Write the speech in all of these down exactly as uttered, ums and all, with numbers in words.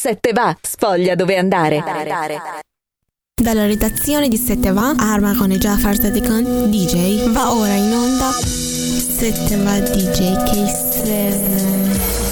sette va, sfoglia dove andare. Dalla redazione di sette va, Arma con e Jafar Sadekan D J, va ora in onda sette va D J K sette.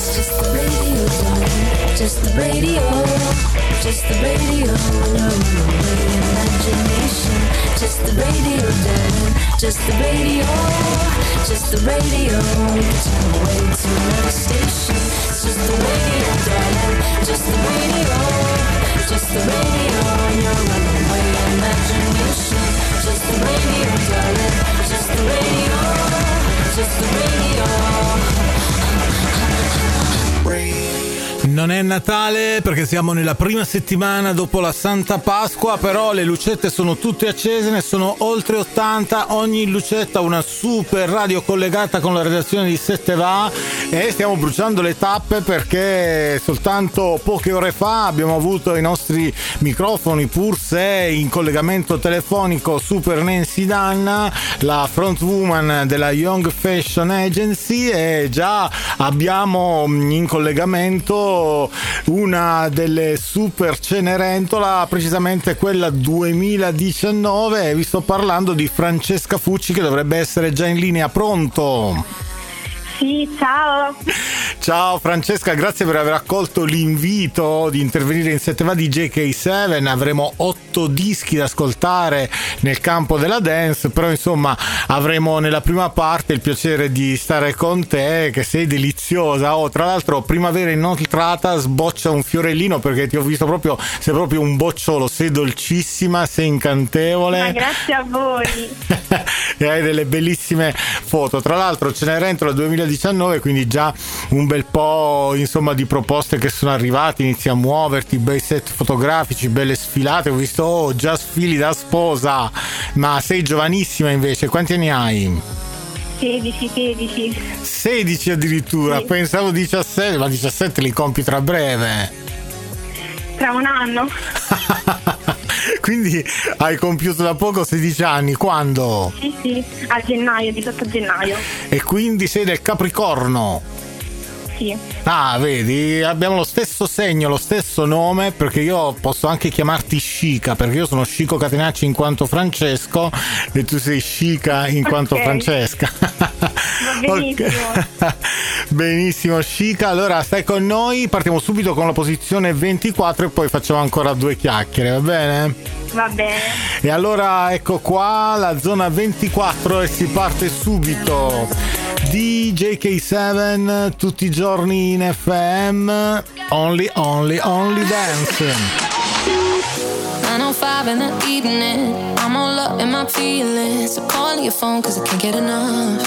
Just the radio, just the radio, imagination. Just the radio, darling. Just the radio, just the radio. Turn away to another station. It's just the radio, darling. Just the radio, just the radio. Your runaway imagination. Just the radio, darling. Just the radio, just the radio. Non è Natale perché siamo nella prima settimana dopo la Santa Pasqua, però le lucette sono tutte accese, ne sono oltre ottanta, ogni lucetta una super radio collegata con la redazione di sette va, e stiamo bruciando le tappe perché soltanto poche ore fa abbiamo avuto i nostri microfoni pur se in collegamento telefonico Super Nancy Danna, la front woman della Young Fashion Agency, e già abbiamo in collegamento una delle super Cenerentola, precisamente quella duemiladiciannove. Vi sto parlando di Francesca Fucci, che dovrebbe essere già in linea. Pronto? Sì, ciao. Ciao Francesca, grazie per aver accolto l'invito di intervenire in sette va D J K sette. Avremo otto dischi da ascoltare nel campo della dance, però insomma avremo nella prima parte il piacere di stare con te, che sei deliziosa. Oh, tra l'altro primavera inoltrata, sboccia un fiorellino, perché ti ho visto proprio, sei proprio un bocciolo, sei dolcissima, sei incantevole. Ma grazie a voi. E hai delle bellissime foto. Tra l'altro Cenerentola duemiladiciannove, quindi già un bel po' insomma di proposte che sono arrivate, inizi a muoverti, bei set fotografici, belle sfilate. Ho visto oh, già sfili da sposa, ma sei giovanissima invece. Quanti anni hai? sedici, sedici. sedici addirittura, sì. Pensavo diciassette, ma diciassette li compi tra breve. Tra un anno. Quindi hai compiuto da poco sedici anni, quando? Sì, sì, a gennaio, diciotto gennaio. E quindi sei del Capricorno? Sì. Ah, vedi, abbiamo lo stesso segno, lo stesso nome, perché io posso anche chiamarti Scica, perché io sono Scico Catenacci in quanto Francesco e tu sei Scica in okay. quanto Francesca. Va benissimo. Okay. Benissimo Scica, allora stai con noi, partiamo subito con la posizione ventiquattro e poi facciamo ancora due chiacchiere, va bene? Va bene. E allora ecco qua la zona ventiquattro e si parte subito. D J K sette tutti i giorni in F M, only, only, only dance. nine oh five in the evening, I'm all up in my feelings, so calling your phone cause I can't get enough.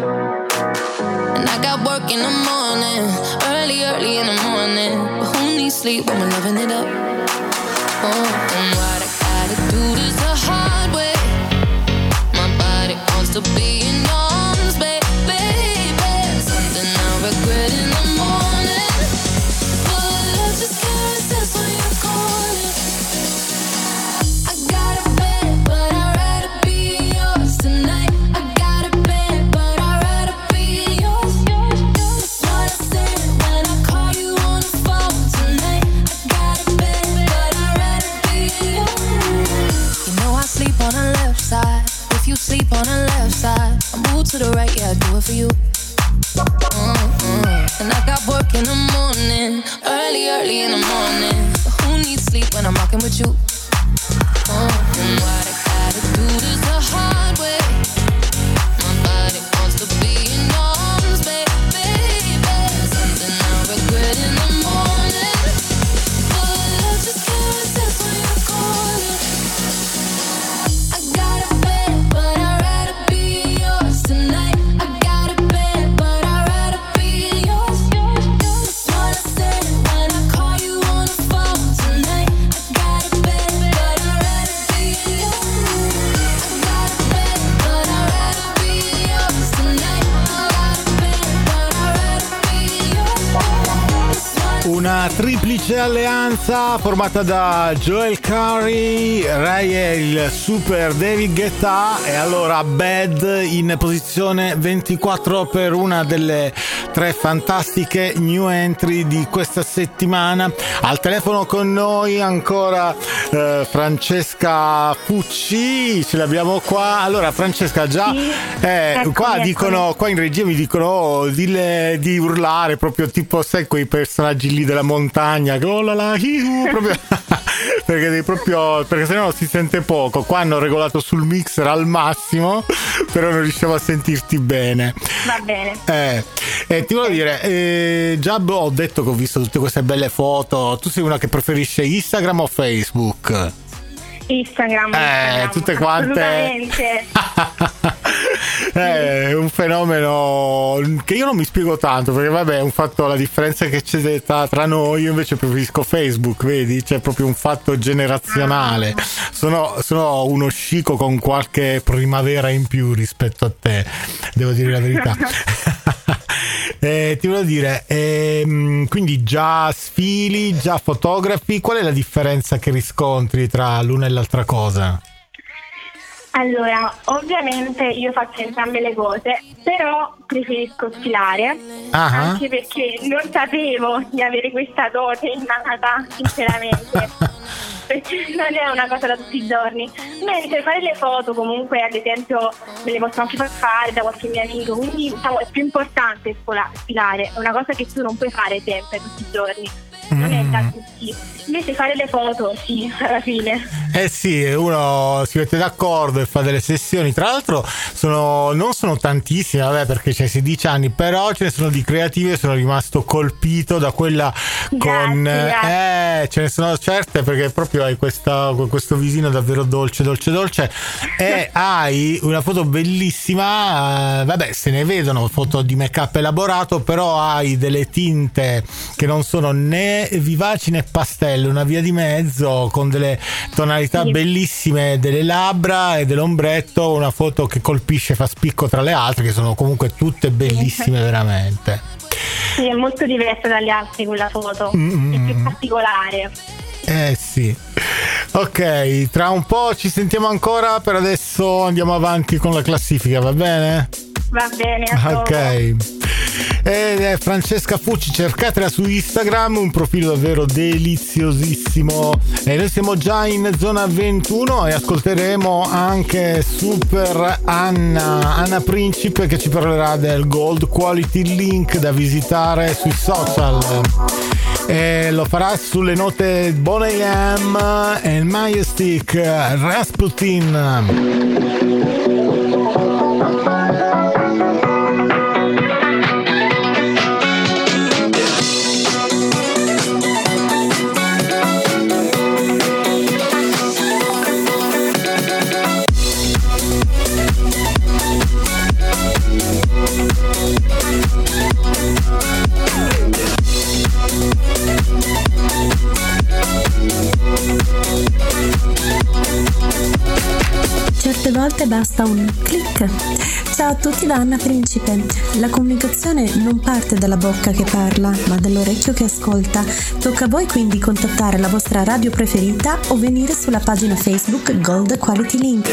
And I got work in the morning, early, early in the morning, but who needs sleep when we're loving it up? Oh, and what I gotta do this the hard way, my body wants to be in arms, baby. Regret in the morning, but love just can't resist when you're calling. I got a bed, but I'd rather be yours tonight. I got a bed, but I'd rather be yours. That's what I said when I call you on the phone tonight. I got a bed, but I'd rather be yours. You know I sleep on the left side. If you sleep on the left side, I move to the right, yeah, I do it for you. Mm-hmm. And I got work in the morning, early, early in the morning. But who needs sleep when I'm rocking with you? Mm-hmm. And what I gotta do this the hard way. My body wants to be in arms, baby. Something I regret in the morning, but love just can't resist when you're calling. I got a bed, but I'd rather be yours tonight. Bed, triplice alleanza formata da Joel Curry, Ray e il super David Guetta, e allora Bad in posizione ventiquattro per una delle tre fantastiche new entry di questa settimana. Al telefono con noi ancora eh, Francesca Fucci, ce l'abbiamo qua. Allora Francesca, già Sì. eh, Eccomi, qua eccomi. dicono, qua in regia mi dicono oh, dille, di urlare proprio tipo, sai, quei personaggi lì della montagna che oh là là, iu, proprio perché devi proprio, perché sennò non si sente poco. Qua hanno regolato sul mixer al massimo, però non riusciamo a sentirti bene. Va bene. Eh, eh, ti volevo dire, eh, già ho detto che ho visto tutte queste belle foto. Tu sei una che preferisce Instagram o Facebook? Instagram, Eh, Instagram. tutte quante. Assolutamente. È un fenomeno che io non mi spiego tanto, perché vabbè, è un fatto, la differenza che c'è tra, tra noi. Io invece preferisco Facebook, vedi, c'è proprio un fatto generazionale. Sono, sono uno scicco con qualche primavera in più rispetto a te, devo dire la verità. Eh, ti volevo dire, ehm, quindi già sfili, già fotografi, qual è la differenza che riscontri tra l'una e l'altra cosa? Allora, ovviamente io faccio entrambe le cose, però preferisco sfilare, Ah. anche perché non sapevo di avere questa dote innata, sinceramente. Perché non è una cosa da tutti i giorni. Mentre fare le foto comunque, ad esempio, me le posso anche far fare da qualche mio amico, quindi diciamo, è più importante sfola- sfilare, è una cosa che tu non puoi fare sempre, tutti i giorni, non è da tutti. Invece fare le foto, sì, alla fine. Eh sì, uno si mette d'accordo e fa delle sessioni. Tra l'altro sono, non sono tantissime, vabbè, perché c'è sedici anni, però ce ne sono di creative. Sono rimasto colpito da quella con Grazie, eh, ce ne sono certe, perché proprio hai questa, questo visino davvero dolce, dolce, dolce, e hai una foto bellissima. eh, vabbè, se ne vedono foto di make up elaborato, però hai delle tinte che non sono né vivaci né pastello, una via di mezzo, con delle tonalità Sì. bellissime delle labbra e dell'ombretto. Una foto che colpisce, fa spicco tra le altre, che sono comunque tutte bellissime veramente. Sì, è molto diversa dalle altre quella foto, Mm-mm. è più particolare. Eh sì. Ok, tra un po' ci sentiamo ancora. Per adesso andiamo avanti con la classifica, va bene? Va bene, a dopo. Ok. Ed è Francesca Fucci, cercatela su Instagram, un profilo davvero deliziosissimo. E noi siamo già in zona ventuno e ascolteremo anche Super Anna Anna Principe, che ci parlerà del Gold Quality Link da visitare sui social. E lo farà sulle note Boney M e Majestic Rasputin. Certe volte basta un click. Ciao a tutti da Anna Principe. La comunicazione non parte dalla bocca che parla, ma dall'orecchio che ascolta. Tocca a voi quindi contattare la vostra radio preferita o venire sulla pagina Facebook Gold Quality Link.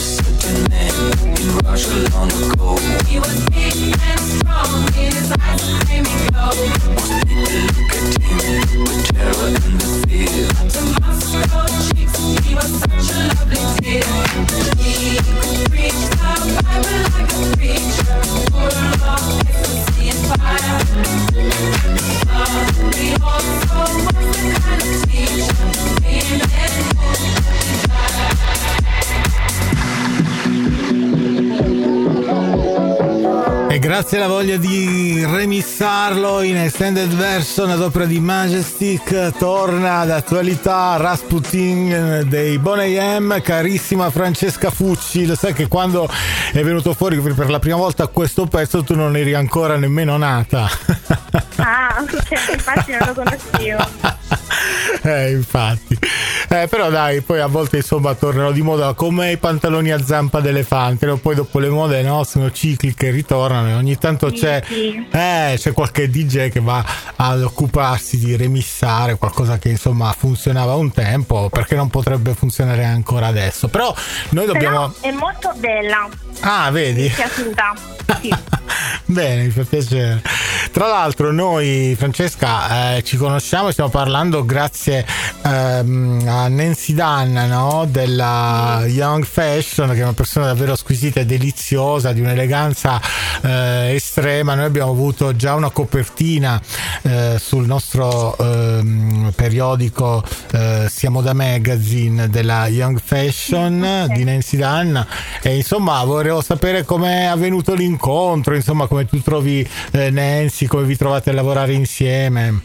E grazie alla voglia di remissarlo in extended version ad opera di Majestic, torna ad attualità Rasputin dei Boney M. Carissima Francesca Fucci, lo sai che quando è venuto fuori per la prima volta questo pezzo tu non eri ancora nemmeno nata. Ah, cioè, infatti non lo conoscevo. Eh, infatti. Eh, però dai, poi a volte insomma tornano di moda come i pantaloni a zampa d'elefante, no? Poi dopo le mode, no, sono cicliche, ritornano e ogni tanto Sì, c'è, sì. eh, c'è qualche D J che va ad occuparsi di remissare qualcosa che insomma funzionava un tempo, perché non potrebbe funzionare ancora adesso. Però noi dobbiamo... Però è molto bella. Ah, vedi? Mi è piaciuta. Sì. Bene, mi fa piacere. Tra l'altro noi, Francesca, eh, ci conosciamo e stiamo parlando grazie ehm, a Nancy Dunn, no? Della Young Fashion, che è una persona davvero squisita e deliziosa, di un'eleganza eh, estrema. Noi abbiamo avuto già una copertina eh, sul nostro ehm, periodico eh, Siamo da Magazine della Young Fashion di Nancy Dunn, e insomma volevo sapere com'è avvenuto l'incontro, insomma come tu trovi eh, Nancy, come vi trovate a lavorare insieme.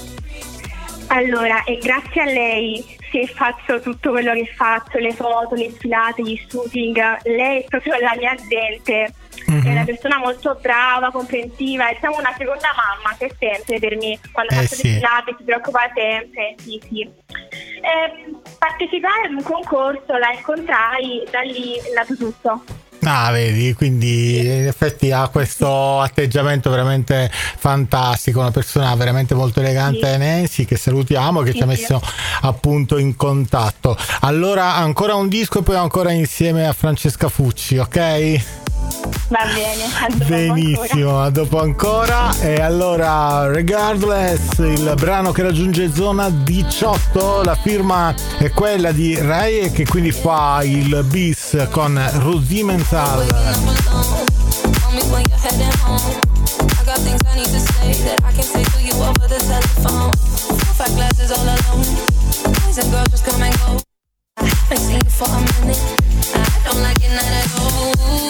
Allora, è grazie a lei se faccio tutto quello che faccio, le foto, le sfilate, gli shooting. Lei è proprio la mia gente, Mm-hmm. è una persona molto brava, comprensiva, è diciamo una seconda mamma, c'è sempre per me, quando Eh, faccio sì. le sfilate si preoccupa sempre, sì sì. Eh, partecipare ad un concorso, la incontrai, da lì è nato tutto. Ah, vedi, quindi in effetti ha questo atteggiamento veramente fantastico, una persona veramente molto elegante, Sì. Nancy, che salutiamo, che Sì, ci ha sì. messo appunto in contatto. Allora ancora un disco e poi ancora insieme a Francesca Fucci, ok? Va bene, a dopo Benissimo, a dopo ancora. E allora Regardless, il brano che raggiunge zona diciotto, la firma è quella di Rai, che quindi fa il bis con Rudimental. Tell me when you're heading home. I got things I need to say that I can say to you over the telephone. Four, five glasses all alone. Boys and girls just come and go. I've seen you for a minute. I don't like it not at all.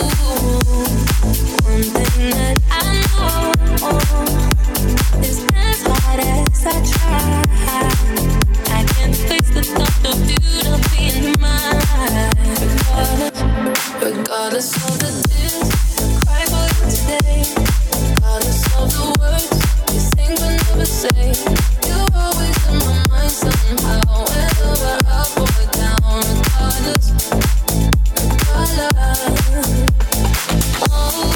One thing that I know is as hard as I try, I can't face the thought of you to be in mine. Regardless, regardless of the distance, I cry for you today. Regardless of the words you sing but never say, you're always in my mind somehow. Whether we're up or down, regardless, regardless. Oh,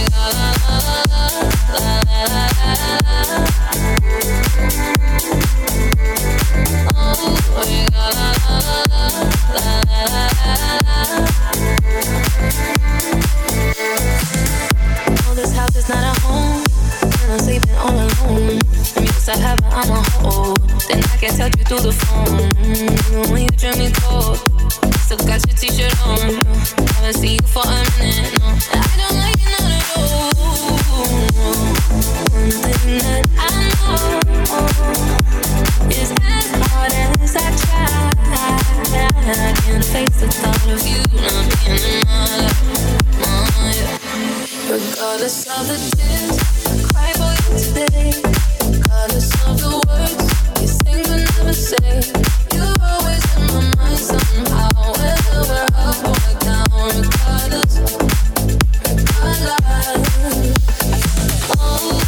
oh, this house is not a home, and I'm sleeping all alone. It means I have it on a hold, then I can touch you through the phone. Even when you dream me cold, still got your t-shirt on. Haven't seen you for a minute, no. I don't like it not at all. One thing that I know is as hard as I try, I can't face the thought of you not being in my life. Oh, yeah. Regardless of the tears I cry for you today, regardless of the words you sing but never say, you're always in my mind somehow. Whether we're up or down, regardless, regardless. Oh,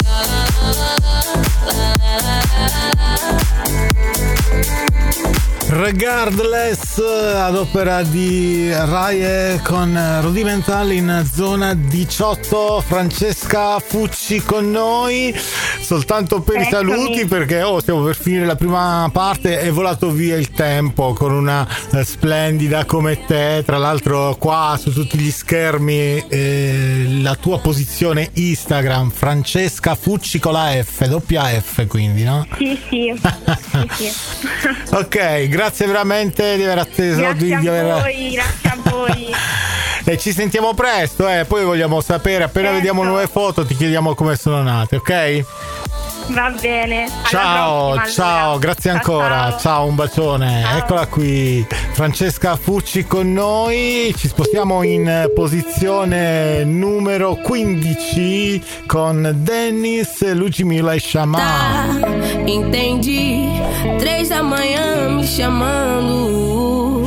Regardless ad opera di Rai con Rudimental in zona diciotto. Francesca Fucci con noi, soltanto per i Eccomi. saluti, perché oh, stiamo per finire la prima parte, è volato via il tempo con una eh, splendida come te. Tra l'altro qua su tutti gli schermi eh, la tua posizione Instagram, Francesca Fucci con la F, doppia F quindi, no? Sì, sì, sì, sì. Ok, grazie veramente di aver atteso. Grazie di, a di aver... voi, grazie a voi. E ci sentiamo presto, eh. Poi vogliamo sapere, appena Certo. vediamo nuove foto, ti chiediamo come sono nate, ok? Va bene. Alla Ciao, prossima, ciao, allora. grazie Ciao, ancora. Ciao. ciao. Un bacione. Ciao. Eccola qui, Francesca Fucci con noi. Ci spostiamo in posizione numero quindici con Dennis, Ludmilla e Shaman. Entendi, três da manhã me chamando.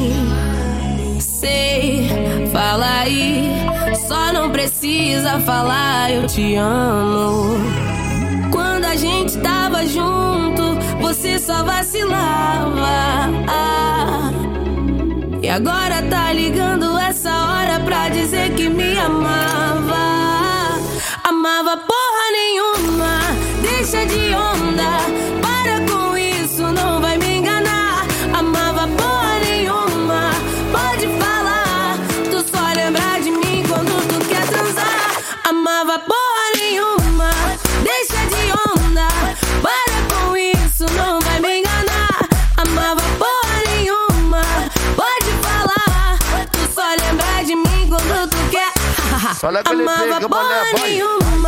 Sei, fala aí, só não precisa falar eu te amo. Quando a gente tava junto, você só vacilava. agora tá ligando essa hora pra dizer que me amava. Amava porra nenhuma, deixa de onda, para com isso, não vai me enganar. Amava porra nenhuma, pode falar, tu só lembra de mim quando tu quer transar. Amava porra nenhuma, deixa de onda, para com isso, não vai me enganar. Amava porra nenhuma, pode falar, tu só lembra de mim quando tu quer. Amava porra nenhuma.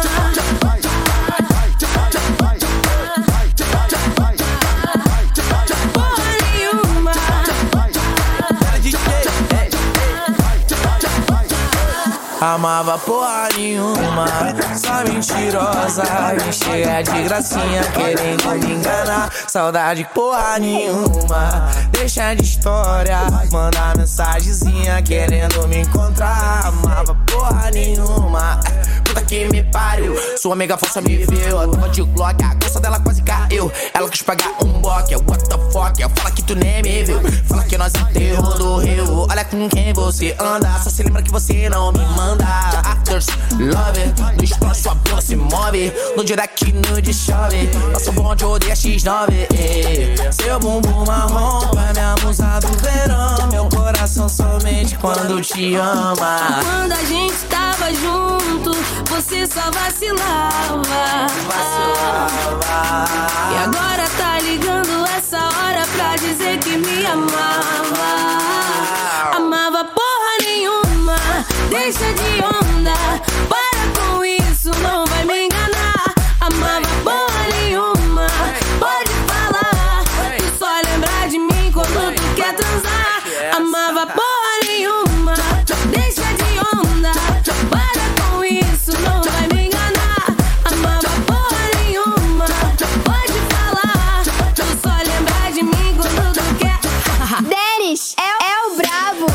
Amava porra nenhuma, só mentirosa, me chega de gracinha querendo me enganar. Saudade porra nenhuma, deixa de história, manda mensagenzinha querendo me encontrar. Amava porra nenhuma, puta que me pariu, sua amiga falsa me viu, a toma de Glock, a gosta dela quase caiu. Ela quis pagar um boque, what the fuck, fala que tu nem me viu, fala que nós enterrou do rio. Olha com quem você anda, só se lembra que você não me manda. Actors, love, no espaço sua bunda se move, no direct nude chove, nosso bonde odeia xis nove. Seu bumbum marrom é minha musa do verão, meu coração somente quando te ama. Quando a gente tava junto, você só vacilava, vacilava. E agora tá ligando essa hora pra dizer que me amava. Amava porra nenhuma, deixa de onda, para com isso, não vai me enganar. Amava porra nenhuma, pode falar, tu só lembra de mim quando tu quer transar. Amava porra nenhuma, deixa de onda, para com isso, não vai me enganar. Amava porra nenhuma, pode falar, tu só lembra de mim quando tu quer. Denis é, é o brabo.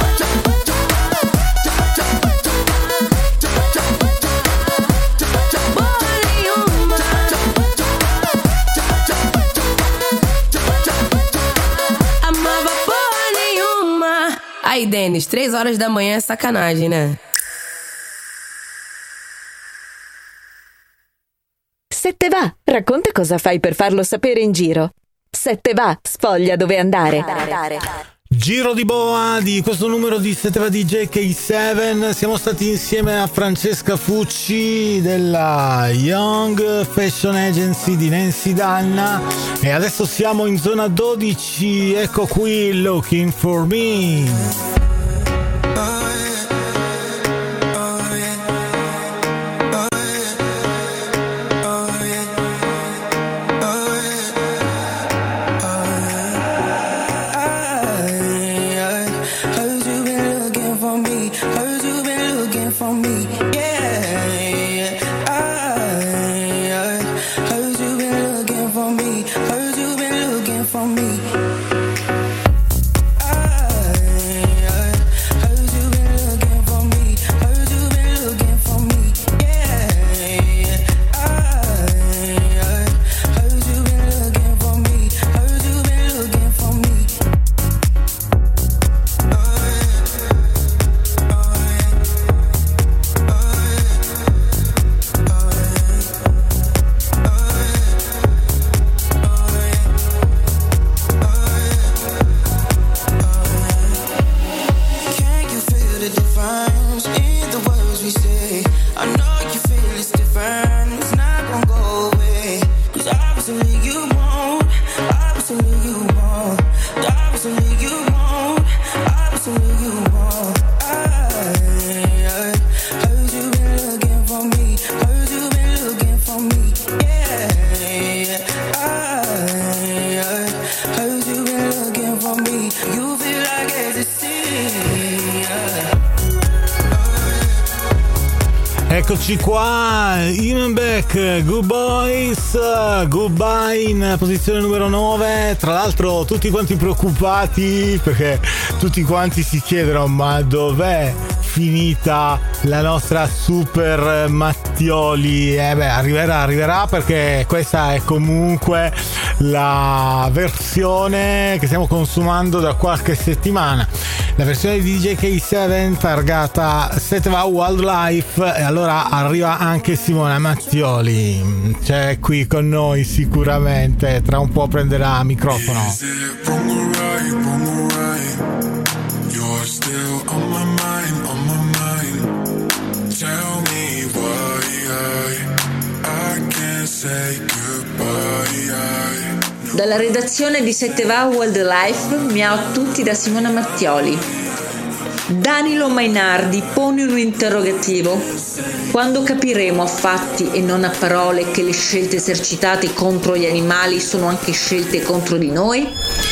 Aí, Denis, três horas da manhã é sacanagem, né? Se te va, racconta cosa fai per farlo sapere in giro. Se te va, sfoglia dove andare. Giro di boa di questo numero di Se te va D J K sette. Siamo stati insieme a Francesca Fucci della Young Fashion Agency di Nancy Danna e adesso siamo in zona dodici. Ecco qui Looking for Me. Eccoci qua, Imanbek, Good Boys, Goodbye in posizione numero nove. Tra l'altro tutti quanti preoccupati perché tutti quanti si chiedono ma dov'è finita la nostra Super Mattioli? Eh beh, arriverà, arriverà perché questa è comunque la versione che stiamo consumando da qualche settimana, la versione di D J K sette targata sette va Wildlife, e allora arriva anche Simona Mattioli, c'è qui con noi sicuramente, tra un po' prenderà microfono. Dalla redazione di sette va Wildlife, miau a tutti da Simona Mattioli. Danilo Mainardi pone un interrogativo. Quando capiremo a fatti e non a parole che le scelte esercitate contro gli animali sono anche scelte contro di noi?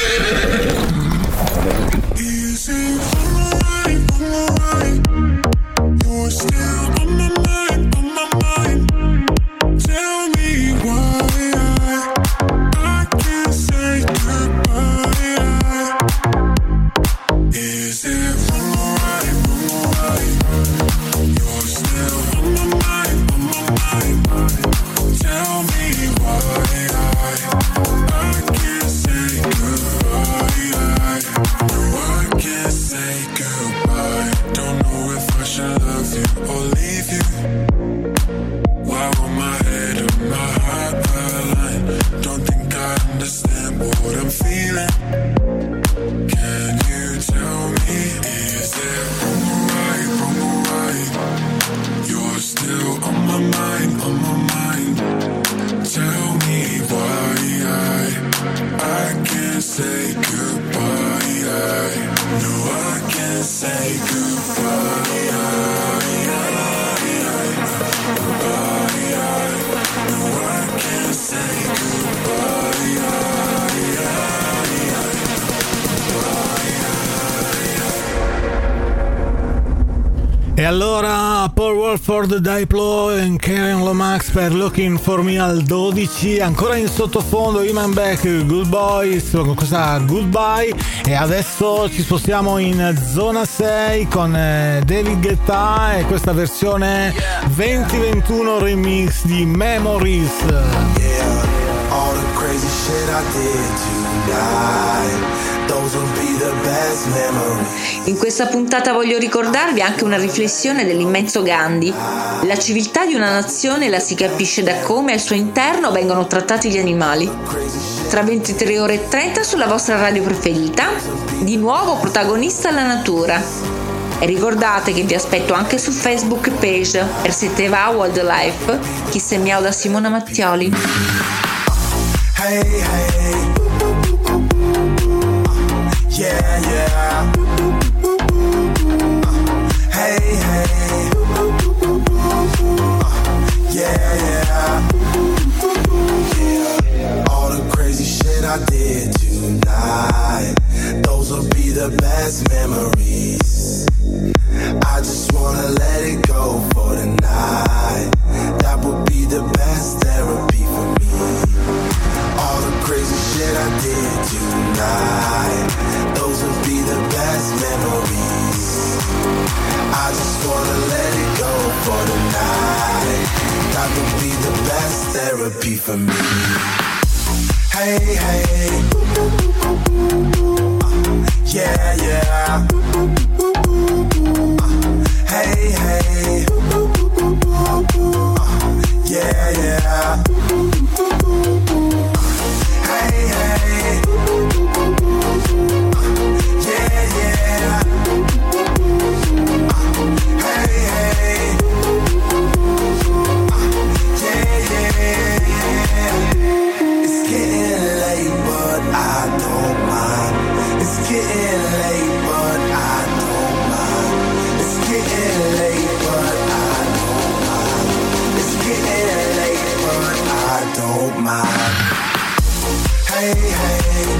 E allora Paul Wolford, Diplo e Karen Lomax per Looking For Me al dodici, ancora in sottofondo Imanbek, Good Boys con questa Goodbye, e adesso ci spostiamo in zona sei con David Guetta e questa versione venti ventuno remix di Memories. Yeah, all the crazy shit I did tonight. Those will be the best memories. In questa puntata voglio ricordarvi anche una riflessione dell'immenso Gandhi. La civiltà di una nazione la si capisce da come al suo interno vengono trattati gli animali. Tra ventitré ore e trenta sulla vostra radio preferita, di nuovo protagonista la natura. E ricordate che vi aspetto anche su Facebook page per sette va Wildlife, chi se miau da Simona Mattioli. Hey, hey. Yeah, yeah. Uh, hey, hey. Uh, yeah, yeah. Yeah. All the crazy shit I did tonight, those will be the best memories. I just wanna let it go for the night. That would be the best therapy for me. All the crazy shit I did tonight, those would be the best memories. I just wanna let it go for the night. That would be the best therapy for me. Hey, hey. Uh, yeah, yeah. Uh, hey, hey. Uh, yeah, yeah. Hey, hey. Yeah, yeah. Hey, hey. Yeah, yeah. It's getting late, but I don't mind. It's getting late, but I don't mind. It's getting late, but I don't mind. It's getting late, but I don't mind. Hey, hey.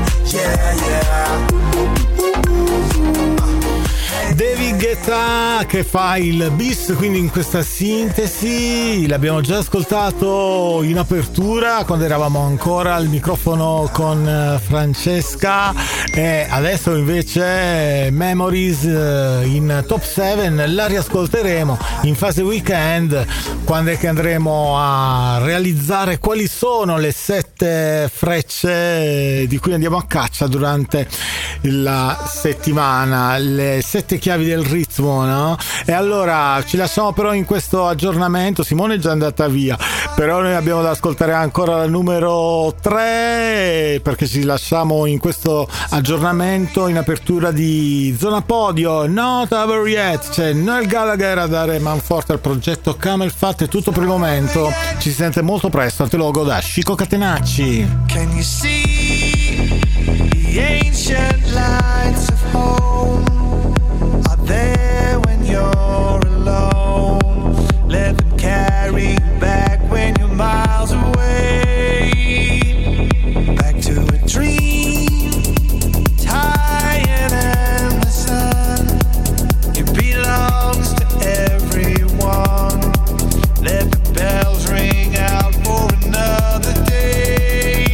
Yeah, yeah. David Guetta che fa il bis, quindi in questa sintesi l'abbiamo già ascoltato in apertura quando eravamo ancora al microfono con Francesca, e adesso invece Memories in top sette la riascolteremo in fase weekend, quando è che andremo a realizzare quali sono le sette frecce di cui andiamo a caccia durante la settimana, le sette chiavi del ritmo, no? E allora ci lasciamo però in questo aggiornamento. Simone è già andata via, però noi abbiamo da ascoltare ancora la numero tre, perché ci lasciamo in questo aggiornamento in apertura di Zona Podio. Not over yet, c'è Noel Gallagher a dare manforte al progetto Camel Fat. È tutto per il momento, ci si sente molto presto. Te lo logo da Chico Catenacci. Can you see the ancient lights of home are there when you're alone? Let them carry you back when you're miles away, back to a dream, tired and the sun. It belongs to everyone. Let the bells ring out for another day.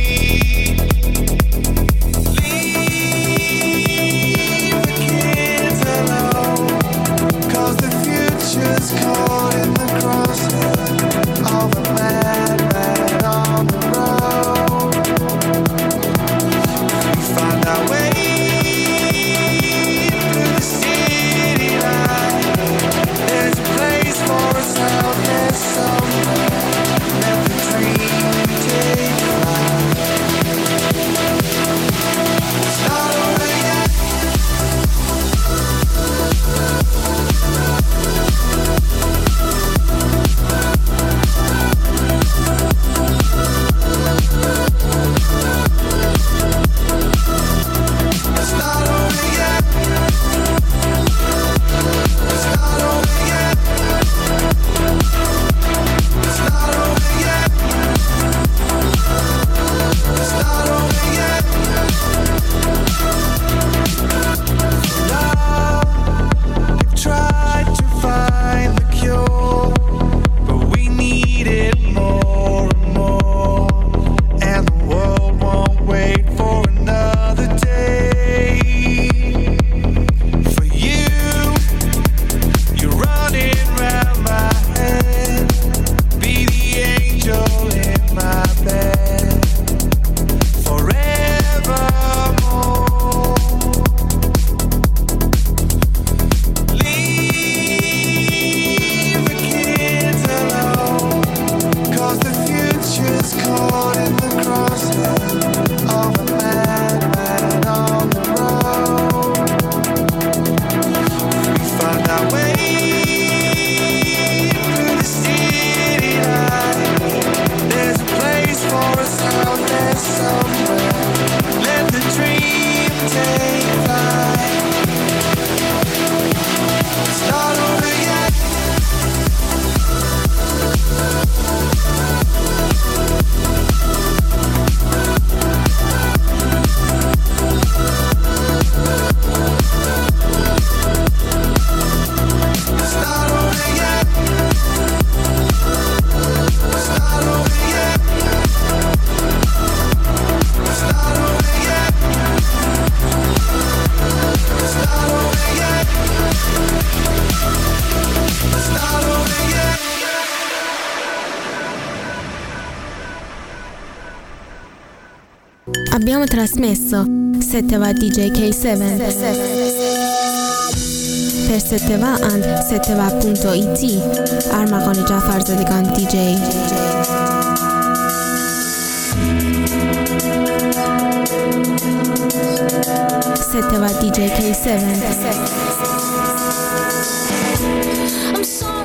Leave the kids alone, 'cause the future's caught in the crosshair of a madman on the road. We find our way through the city light. There's a place for us out there somewhere. Let the dream take flight. It's not over yet. It's not over yet. It's not over yet. It's not over yet. It's not over yet. Love, we've tried to find the cure, but we need it more and more, and the world won't wait for another day. For you, you're running round my head. Be the angel in my bed forevermore. Leave the kids alone, 'cause the future's caught in the crosshair of a madman on the road. We find our way through the city light. There's a place for us out there somewhere. Let the dream take flight. It's not over yet. It's not over yet. It's not over yet. It's not over yet. It's not over yet. It's not over yet. Abbiamo trasmesso sette va D J K sette per sette va and sette va punto it. Armaghan Jafar Zadigan D J. sette va D J K sette. I'm sorry.